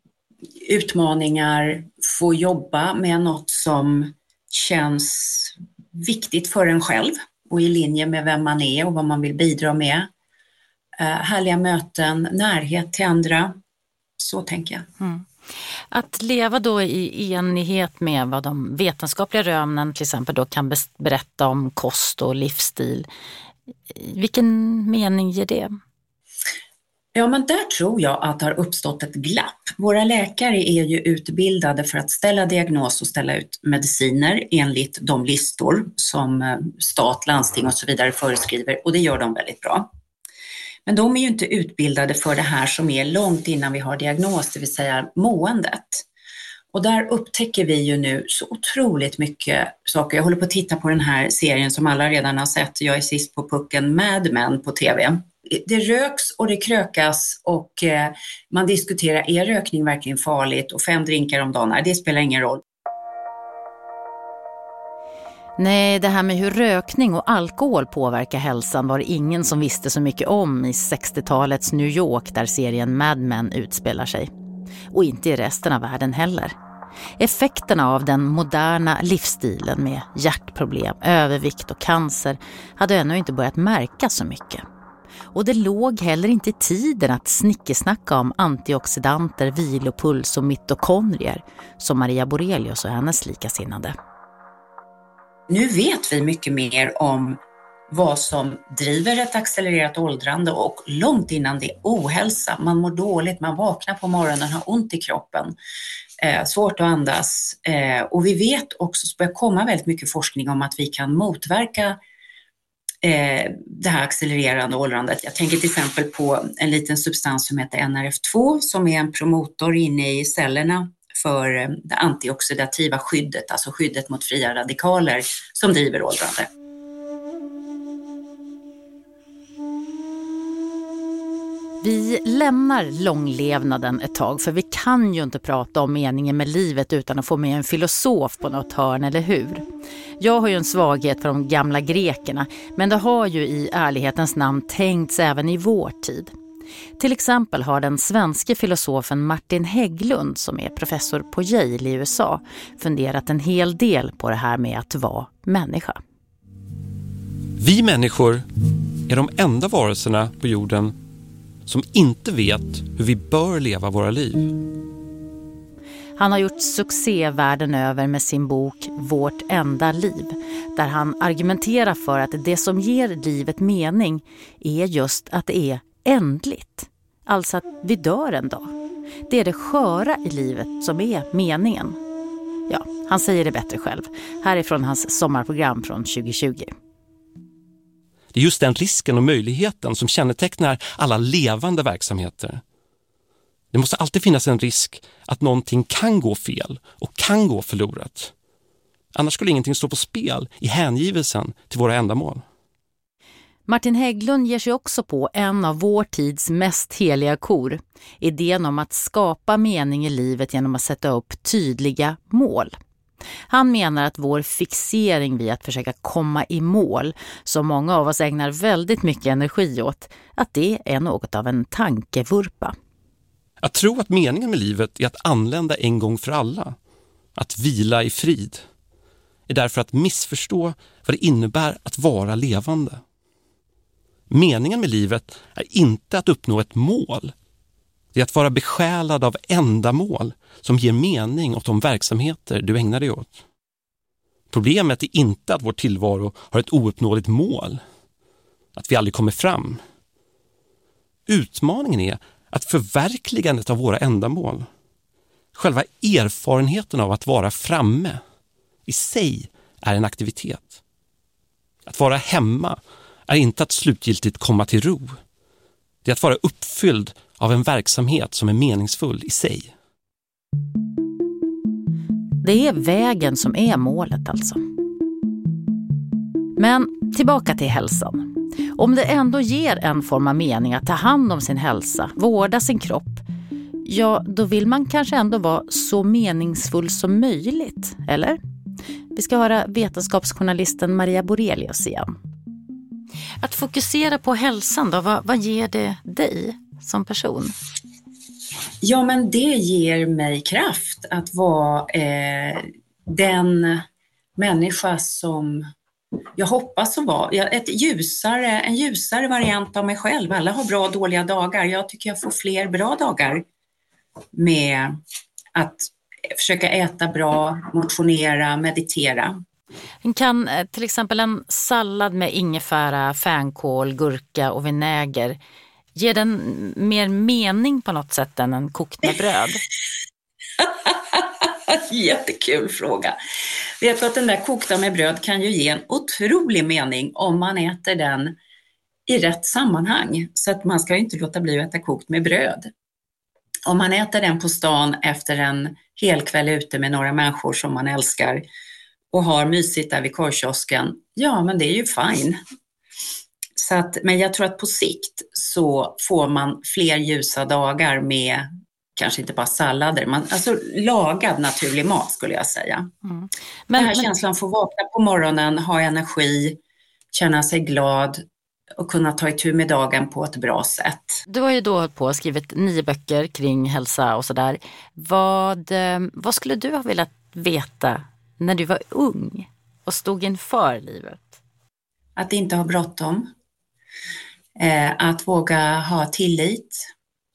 utmaningar, få jobba med något som känns viktigt för en själv och i linje med vem man är och vad man vill bidra med. Härliga möten, närhet till andra. Så tänker jag. Mm. Att leva då i enighet med vad de vetenskapliga rönen till exempel då kan berätta om kost och livsstil. Vilken mening ger det? Ja, men där tror jag att det har uppstått ett glapp. Våra läkare är ju utbildade för att ställa diagnos och ställa ut mediciner enligt de listor som stat, landsting och så vidare föreskriver, och det gör de väldigt bra. Men de är ju inte utbildade för det här som är långt innan vi har diagnos, det vill säga måendet. Och där upptäcker vi ju nu så otroligt mycket saker. Jag håller på att titta på den här serien som alla redan har sett. Jag är sist på pucken, Mad Men på tv. det röks och det krökas och man diskuterar, är rökning verkligen farligt? Och 5 drinkar om dagen, det spelar ingen roll. Nej, det här med hur rökning och alkohol påverkar hälsan var det ingen som visste så mycket om i 60-talets New York där serien Mad Men utspelar sig. Och inte i resten av världen heller. Effekterna av den moderna livsstilen med hjärtproblem, övervikt och cancer hade ännu inte börjat märkas så mycket. Och det låg heller inte i tiden att snickesnacka om antioxidanter, vilopuls och mitokondrier som Maria Borelius och hennes likasinnade. Nu vet vi mycket mer om vad som driver ett accelererat åldrande och långt innan det ohälsa. Man mår dåligt, man vaknar på morgonen, har ont i kroppen, svårt att andas. Och vi vet också, så börjar komma väldigt mycket forskning om att vi kan motverka det här accelererande åldrandet. Jag tänker till exempel på en liten substans som heter NRF2 som är en promotor inne i cellerna för det antioxidativa skyddet, alltså skyddet mot fria radikaler som driver åldrande. Vi lämnar långlevnaden ett tag för vi kan ju inte prata om meningen med livet utan att få med en filosof på något hörn, eller hur? Jag har ju en svaghet för de gamla grekerna, men det har ju i ärlighetens namn tänkts även i vår tid. Till exempel har den svenska filosofen Martin Hägglund, som är professor på Yale i USA, funderat en hel del på det här med att vara människa. Vi människor är de enda varelserna på jorden som inte vet hur vi bör leva våra liv. Han har gjort succé världen över med sin bok Vårt enda liv, där han argumenterar för att det som ger livet mening är just att det är ändligt. Alltså att vi dör en dag. Det är det sköra i livet som är meningen. Ja, han säger det bättre själv. Härifrån hans sommarprogram från 2020. Det är just den risken och möjligheten som kännetecknar alla levande verksamheter. Det måste alltid finnas en risk att någonting kan gå fel och kan gå förlorat. Annars skulle ingenting stå på spel i hängivelsen till våra ändamål. Martin Hägglund ger sig också på en av vår tids mest heliga kor. Idén om att skapa mening i livet genom att sätta upp tydliga mål. Han menar att vår fixering vid att försöka komma i mål, som många av oss ägnar väldigt mycket energi åt, att det är något av en tankevurpa. Att tro att meningen med livet är att anlända en gång för alla, att vila i frid, är därför att missförstå vad det innebär att vara levande. Meningen med livet är inte att uppnå ett mål. Det är att vara besjälad av ändamål som ger mening åt de verksamheter du ägnar dig åt. Problemet är inte att vår tillvaro har ett ouppnåeligt mål, att vi aldrig kommer fram. Utmaningen är att förverkligandet av våra ändamål, själva erfarenheten av att vara framme, i sig är en aktivitet. Att vara hemma är inte att slutgiltigt komma till ro. Det är att vara uppfylld av en verksamhet som är meningsfull i sig. Det är vägen som är målet alltså. Men tillbaka till hälsan. Om det ändå ger en form av mening att ta hand om sin hälsa, vårda sin kropp, ja, då vill man kanske ändå vara så meningsfull som möjligt, eller? Vi ska höra vetenskapsjournalisten Maria Borelius igen. Att fokusera på hälsan då, vad ger det dig som person? Ja, men det ger mig kraft att vara den människa som jag hoppas att vara. En ljusare variant av mig själv. Alla har bra och dåliga dagar. Jag tycker jag får fler bra dagar med att försöka äta bra, motionera, meditera. Kan till exempel en sallad med ingefära, fänkål, gurka och vinäger, ger den mer mening på något sätt än en kokt med bröd? Jättekul fråga. Vet du att den där kokta med bröd kan ju ge en otrolig mening om man äter den i rätt sammanhang. Så att man ska ju inte låta bli att äta kokt med bröd. Om man äter den på stan efter en hel kväll ute med några människor som man älskar och har mysigt där vid korvkiosken, ja men det är ju fine. Så att, men jag tror att på sikt så får man fler ljusa dagar med kanske inte bara sallader, alltså lagad naturlig mat skulle jag säga. Mm. Den här känslan att få vakna på morgonen, ha energi, känna sig glad och kunna ta itu med dagen på ett bra sätt. Du har ju då skrivit 9 böcker kring hälsa och sådär. Vad skulle du ha velat veta när du var ung och stod inför livet? Att inte ha bråttom. Att våga ha tillit.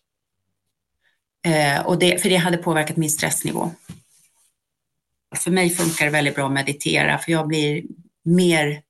För det hade påverkat min stressnivå. För mig funkar det väldigt bra att meditera, för jag blir mer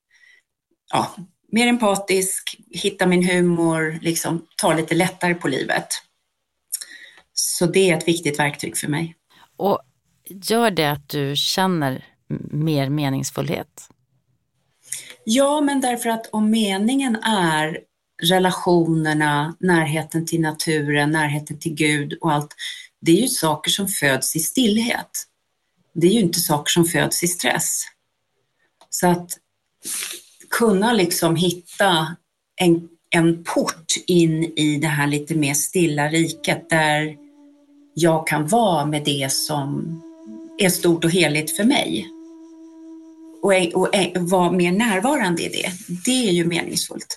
empatisk, hittar min humor, liksom tar lite lättare på livet. Så det är ett viktigt verktyg för mig. Och gör det att du känner mer meningsfullhet? Ja, men därför att om meningen är relationerna, närheten till naturen, närheten till Gud och allt, det är ju saker som föds i stillhet. Det är ju inte saker som föds i stress. Så att kunna liksom hitta en port in i det här lite mer stilla riket där jag kan vara med det som är stort och heligt för mig. Och vara mer närvarande i det. Det är ju meningsfullt.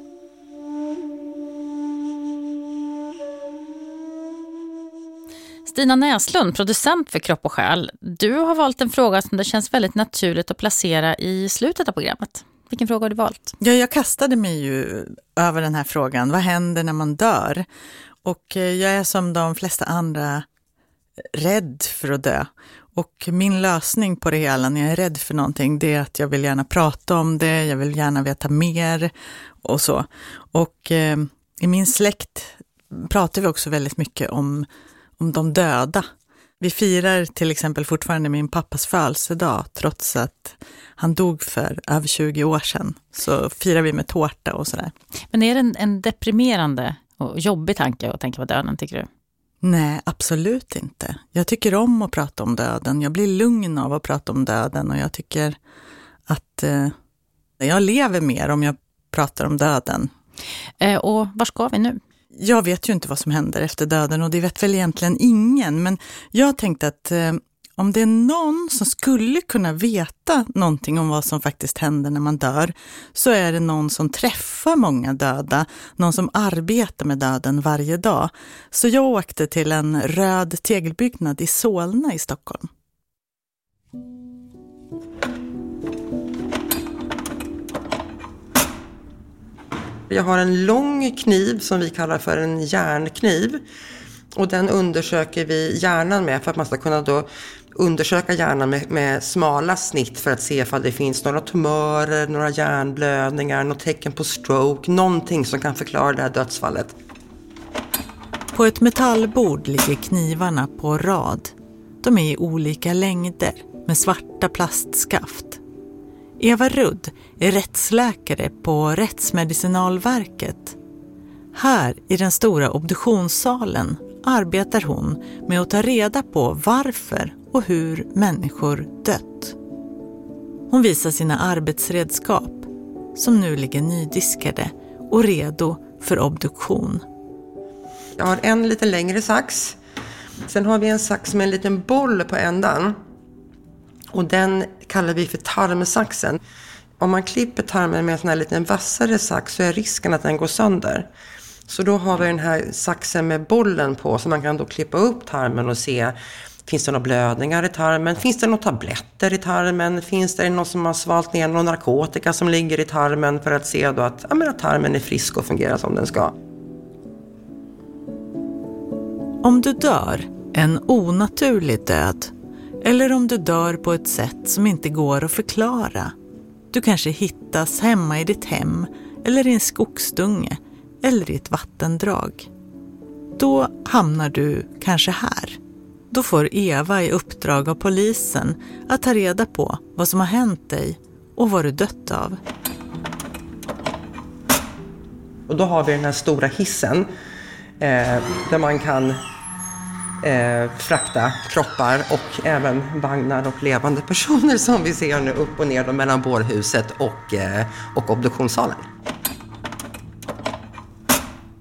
Stina Näslund, producent för Kropp och själ. Du har valt en fråga som det känns väldigt naturligt att placera i slutet av programmet. Vilken fråga har du valt? Ja, jag kastade mig ju över den här frågan. Vad händer när man dör? Och jag är som de flesta andra rädd för att dö. Och min lösning på det hela när jag är rädd för någonting, det är att jag vill gärna prata om det. Jag vill gärna veta mer och så. Och i min släkt pratar vi också väldigt mycket om de döda. Vi firar till exempel fortfarande min pappas födelsedag trots att han dog för över 20 år sedan. Så firar vi med tårta och sådär. Men är det en deprimerande och jobbig tanke att tänka på döden, tycker du? Nej, absolut inte. Jag tycker om att prata om döden. Jag blir lugn av att prata om döden och jag tycker att jag lever mer om jag pratar om döden. Och var ska vi nu? Jag vet ju inte vad som händer efter döden och det vet väl egentligen ingen. Men jag tänkte att om det är någon som skulle kunna veta någonting om vad som faktiskt händer när man dör, så är det någon som träffar många döda, någon som arbetar med döden varje dag. Så jag åkte till en röd tegelbyggnad i Solna i Stockholm. Jag har en lång kniv som vi kallar för en hjärnkniv. Och den undersöker vi hjärnan med för att man ska kunna då undersöka hjärnan med smala snitt för att se ifall det finns några tumörer, några hjärnblödningar, något tecken på stroke, någonting som kan förklara det här dödsfallet. På ett metallbord ligger knivarna på rad. De är i olika längder med svarta plastskaft. Eva Rudd är rättsläkare på Rättsmedicinalverket. Här i den stora obduktionssalen arbetar hon med att ta reda på varför och hur människor dött. Hon visar sina arbetsredskap som nu ligger nydiskade och redo för obduktion. Jag har en lite längre sax. Sen har vi en sax med en liten boll på ändan. Och den kallar vi för tarmsaxen. Om man klipper tarmen med en sån här liten vassare sax så är risken att den går sönder. Så då har vi den här saxen med bollen på, så man kan då klippa upp tarmen och se, finns det några blödningar i tarmen? Finns det några tabletter i tarmen? Finns det någon som har svalt ner någon narkotika som ligger i tarmen, för att se då att tarmen är frisk och fungerar som den ska. Om du dör en onaturlig död, eller om du dör på ett sätt som inte går att förklara. Du kanske hittas hemma i ditt hem, eller i en skogsdunge, eller i ett vattendrag. Då hamnar du kanske här. Då får Eva i uppdrag av polisen att ta reda på vad som har hänt dig och vad du dött av. Och då har vi den här stora hissen där man kan frakta kroppar och även vagnar och levande personer som vi ser nu upp och ner mellan bårhuset och obduktionssalen.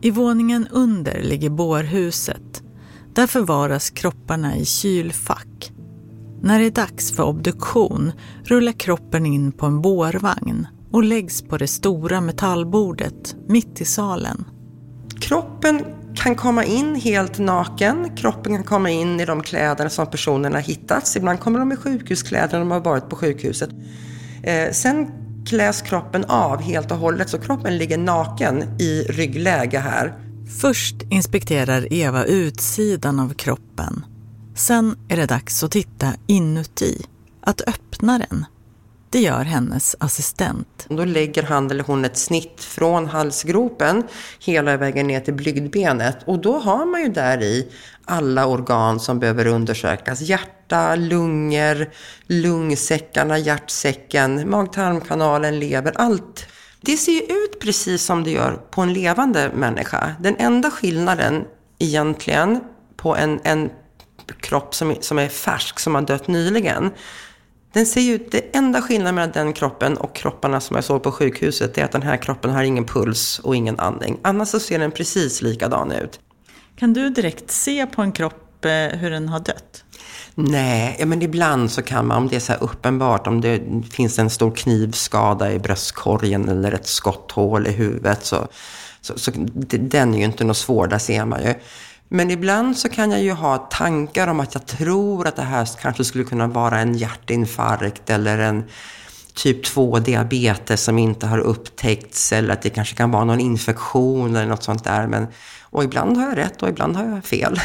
I våningen under ligger bårhuset. Där förvaras kropparna i kylfack. När det är dags för obduktion rullar kroppen in på en bårvagn och läggs på det stora metallbordet mitt i salen. Kroppen kan komma in helt naken. Kroppen kan komma in i de kläder som personerna hittats. Ibland kommer de i sjukhuskläder när de har varit på sjukhuset. Sen kläs kroppen av helt och hållet, så kroppen ligger naken i ryggläge här. Först inspekterar Eva utsidan av kroppen. Sen är det dags att titta inuti, att öppna den. Det gör hennes assistent. Då lägger han eller hon ett snitt från halsgropen hela vägen ner till blygdbenet. Och då har man ju där i alla organ som behöver undersökas. Hjärta, lungor, lungsäckarna, hjärtsäcken, mag-tarmkanalen, lever, allt. Det ser ju ut precis som det gör på en levande människa. Den enda skillnaden egentligen på en kropp som är färsk, som har dött nyligen. Den ser ju ut, det enda skillnaden mellan den kroppen och kropparna som jag såg på sjukhuset är att den här kroppen har ingen puls och ingen andning. Annars så ser den precis likadan ut. Kan du direkt se på en kropp hur den har dött? Nej, men ibland så kan man, om det är så här uppenbart, om det finns en stor knivskada i bröstkorgen eller ett skotthål i huvudet, så den är ju inte något svår, där ser man ju. Men ibland så kan jag ju ha tankar om att jag tror att det här kanske skulle kunna vara en hjärtinfarkt eller en typ 2-diabetes som inte har upptäckts, eller att det kanske kan vara någon infektion eller något sånt där. Och ibland har jag rätt och ibland har jag fel.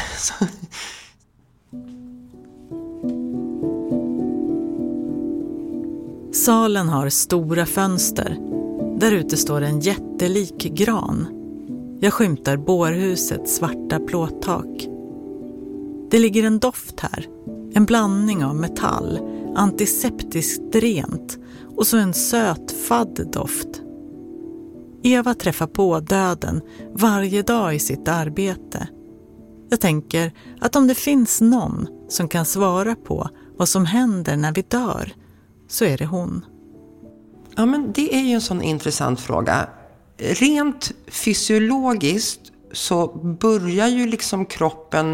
Salen har stora fönster. Där ute står en jättelik gran. Jag skymtar bårhusets svarta plåttak. Det ligger en doft här. En blandning av metall, antiseptiskt rent och så en söt fadd doft. Eva träffar på döden varje dag i sitt arbete. Jag tänker att om det finns någon som kan svara på vad som händer när vi dör, så är det hon. Ja, men det är ju en sån intressant fråga. Rent fysiologiskt så börjar ju liksom kroppen,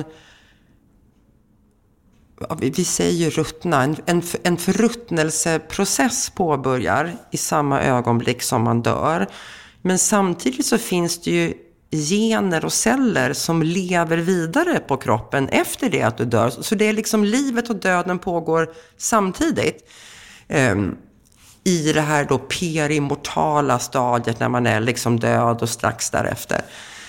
vi säger ju ruttna, en förruttnelseprocess påbörjar i samma ögonblick som man dör. Men samtidigt så finns det ju gener och celler som lever vidare på kroppen efter det att du dör. Så det är liksom livet och döden pågår samtidigt. I det här då perimortala stadiet när man är liksom död och strax därefter.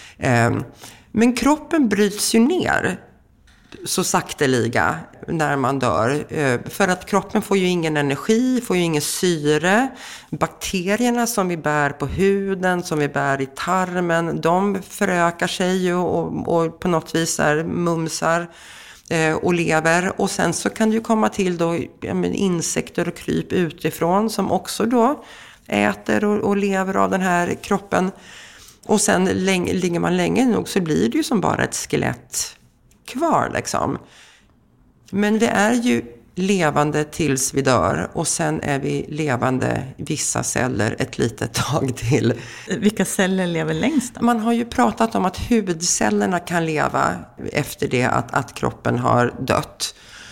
Men kroppen bryts ju ner så sakteliga när man dör. För att kroppen får ju ingen energi, får ju ingen syre. Bakterierna som vi bär på huden, som vi bär i tarmen, de förökar sig ju och på något vis är mumsar och lever. Och sen så kan det ju komma till då insekter och kryp utifrån som också då äter och lever av den här kroppen. Och sen ligger man länge nog så blir det ju som bara ett skelett kvar liksom. Men vi är ju levande tills vi dör och sen är vi levande vissa celler ett litet tag till. Vilka celler lever längst då? Man har ju pratat om att hudcellerna kan leva efter det att kroppen har dött.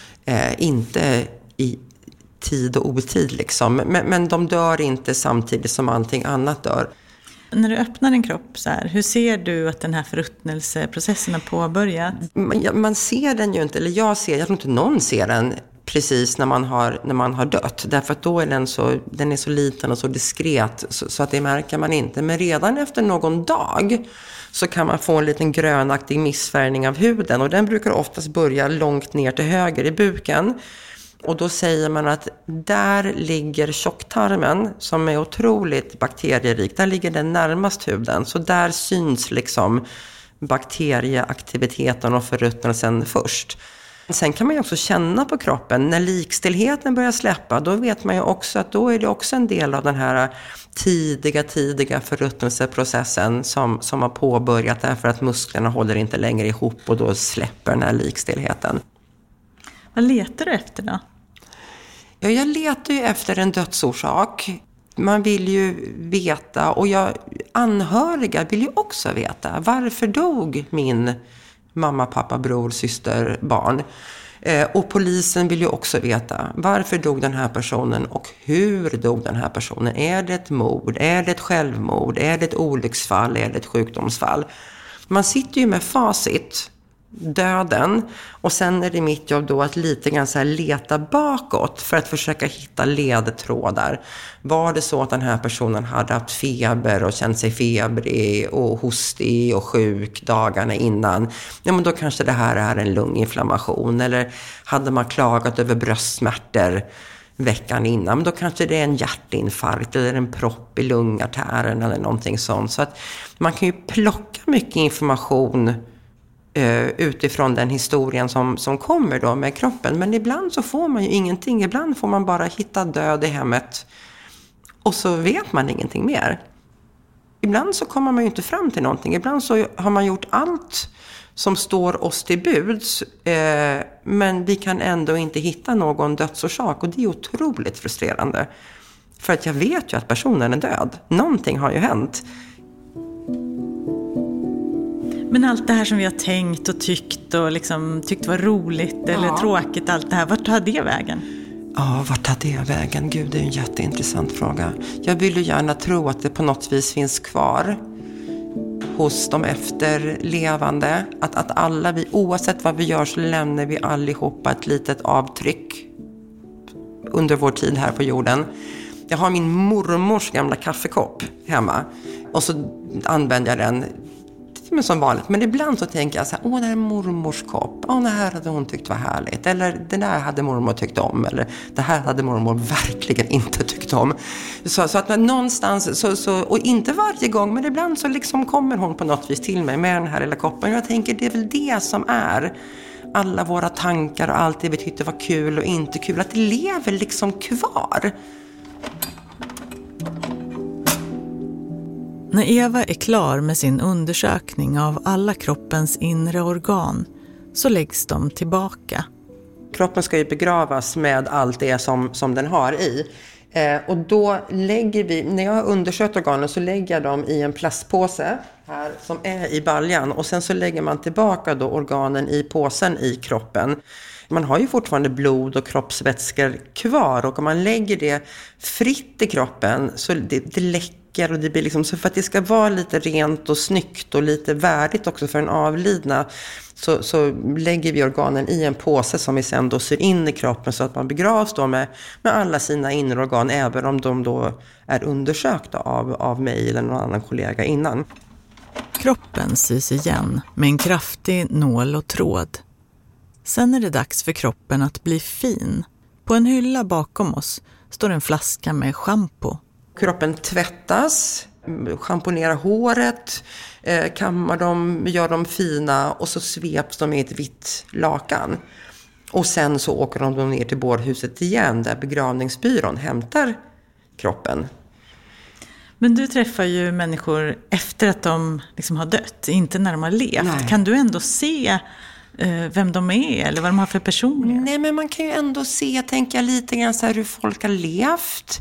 Inte i tid och otid liksom. Men de dör inte samtidigt som allting annat dör. När du öppnar en kropp så här, hur ser du att den här förruttnelseprocessen har påbörjat? Man ser den ju inte, eller jag tror inte någon ser den precis när man har dött. Därför att då är den är så liten och så diskret så att det märker man inte. Men redan efter någon dag så kan man få en liten grönaktig missfärgning av huden. Och den brukar oftast börja långt ner till höger i buken. Och då säger man att där ligger tjocktarmen som är otroligt bakterierik. Där ligger den närmast huden. Så där syns liksom bakterieaktiviteten och förruttnelsen först. Sen kan man ju också känna på kroppen. När likstillheten börjar släppa, då vet man ju också att då är det också en del av den här tidiga förruttnelseprocessen som har påbörjat därför att musklerna håller inte längre ihop och då släpper den här likstillheten. Vad letar du efter då? Ja, jag letar ju efter en dödsorsak. Man vill ju veta, och anhöriga vill ju också veta. Varför dog min mamma, pappa, bror, syster, barn? Och polisen vill ju också veta, varför dog den här personen och hur dog den här personen? Är det ett mord? Är det ett självmord? Är det ett olycksfall? Är det ett sjukdomsfall? Man sitter ju med facit, döden, och sen är det mitt jobb då att lite grann så här leta bakåt för att försöka hitta ledtrådar. Var det så att den här personen hade haft feber och känt sig febrig och hostig och sjuk dagarna innan? Ja, men då kanske det här är en lunginflammation. Eller hade man klagat över bröstsmärtor veckan innan, men då kanske det är en hjärtinfarkt eller en propp i lungartären eller någonting sånt. Så att man kan ju plocka mycket information utifrån den historien som kommer då med kroppen. Men ibland så får man ju ingenting. Ibland får man bara hitta död i hemmet och så vet man ingenting mer. Ibland så kommer man ju inte fram till någonting. Ibland så har man gjort allt som står oss till buds, men vi kan ändå inte hitta någon dödsorsak, och det är otroligt frustrerande. För att jag vet ju att personen är död. Någonting har ju hänt. Men allt det här som vi har tänkt och tyckt och liksom tyckt var roligt eller tråkigt, allt det här, vart tar det vägen? Ja, vart tar det vägen? Gud, det är en jätteintressant fråga. Jag vill ju gärna tro att det på något vis finns kvar hos de efterlevande. Att alla vi, oavsett vad vi gör, så lämnar vi allihopa ett litet avtryck under vår tid här på jorden. Jag har min mormors gamla kaffekopp hemma och så använder jag den som vanligt. Men ibland så tänker jag så här, det här är mormors kopp. Det här hade hon tyckt var härligt. Eller det där hade mormor tyckt om. Eller det här hade mormor verkligen inte tyckt om. Så att någonstans, och inte varje gång, men ibland så liksom kommer hon på något vis till mig med den här lilla koppen. Och jag tänker, det är väl det som är alla våra tankar och allt det vi tyckte var kul och inte kul. Att det lever liksom kvar. När Eva är klar med sin undersökning av alla kroppens inre organ så läggs de tillbaka. Kroppen ska ju begravas med allt det som den har i. Och då lägger vi, när jag har undersökt organen så lägger jag dem i en plastpåse här som är i baljan. Och sen så lägger man tillbaka då organen i påsen i kroppen. Man har ju fortfarande blod och kroppsvätskor kvar, och om man lägger det fritt i kroppen så det läcker. Och det blir liksom, så för att det ska vara lite rent och snyggt och lite värdigt också för en avlidna, så lägger vi organen i en påse som vi sen då syr in i kroppen, så att man begravs då med alla sina inre organ, även om de då är undersökta av mig eller någon annan kollega innan. Kroppen sys igen med en kraftig nål och tråd. Sen är det dags för kroppen att bli fin. På en hylla bakom oss står en flaska med shampoo. Kroppen tvättas, schamponerar håret, kammar dem, gör dem fina, och så sveps de i ett vitt lakan. Och sen så åker de ner till bårhuset igen, där begravningsbyrån hämtar kroppen. Men du träffar ju människor efter att de liksom har dött, inte när de har levt. Nej. Kan du ändå se vem de är eller vad de har för personlighet? Nej, men man kan ju ändå se, tänker jag, lite grann så här hur folk har levt.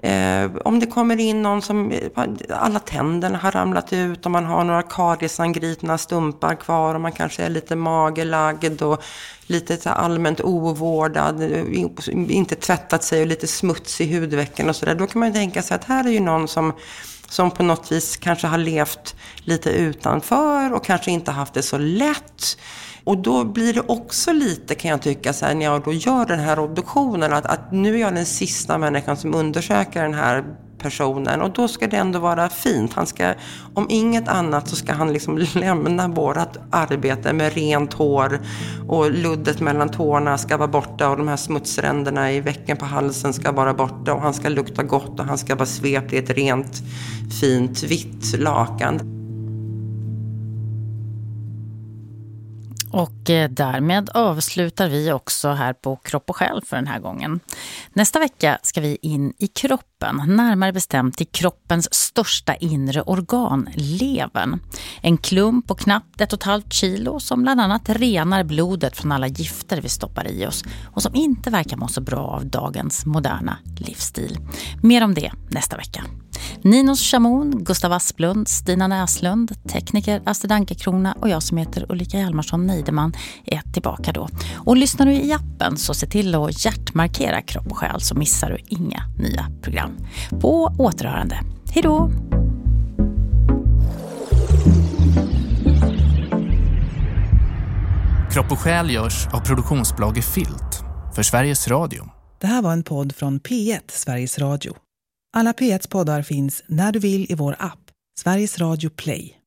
Om det kommer in någon som alla tänderna har ramlat ut, om man har några kariesangripna stumpar kvar, och man kanske är lite magelagd och lite så allmänt ovårdad, inte tvättat sig och lite smuts i hudvecken och sådär, då kan man ju tänka sig att här är ju någon som på något vis kanske har levt lite utanför och kanske inte haft det så lätt. Och då blir det också lite, kan jag tycka, så här, när jag då gör den här obduktionen, att nu är jag den sista människan som undersöker den här personen, och då ska det ändå vara fint. Han ska, om inget annat, så ska han liksom lämna vårat arbete med rent hår, och luddet mellan tårna ska vara borta, och de här smutsränderna i vecken på halsen ska vara borta, och han ska lukta gott, och han ska vara svept i ett rent, fint, vitt lakan. Och därmed avslutar vi också här på Kropp och själ för den här gången. Nästa vecka ska vi in i kroppen, närmare bestämt i kroppens största inre organ, levern. En klump på knappt 1,5 kilo som bland annat renar blodet från alla gifter vi stoppar i oss och som inte verkar må så bra av dagens moderna livsstil. Mer om det nästa vecka. Ninos Chamon, Gustav Asplund, Stina Näslund, tekniker Astrid Ankerkrona och jag som heter Ulrika Hjalmarsson Neideman är tillbaka då. Och lyssnar du i appen så se till att hjärtmarkera Kropp och själ så missar du inga nya program. På återhörande. Hej då! Kropp och själ görs av produktionsbolaget Filt för Sveriges Radio. Det här var en podd från P1, Sveriges Radio. Alla P1s poddar finns när du vill i vår app, Sveriges Radio Play.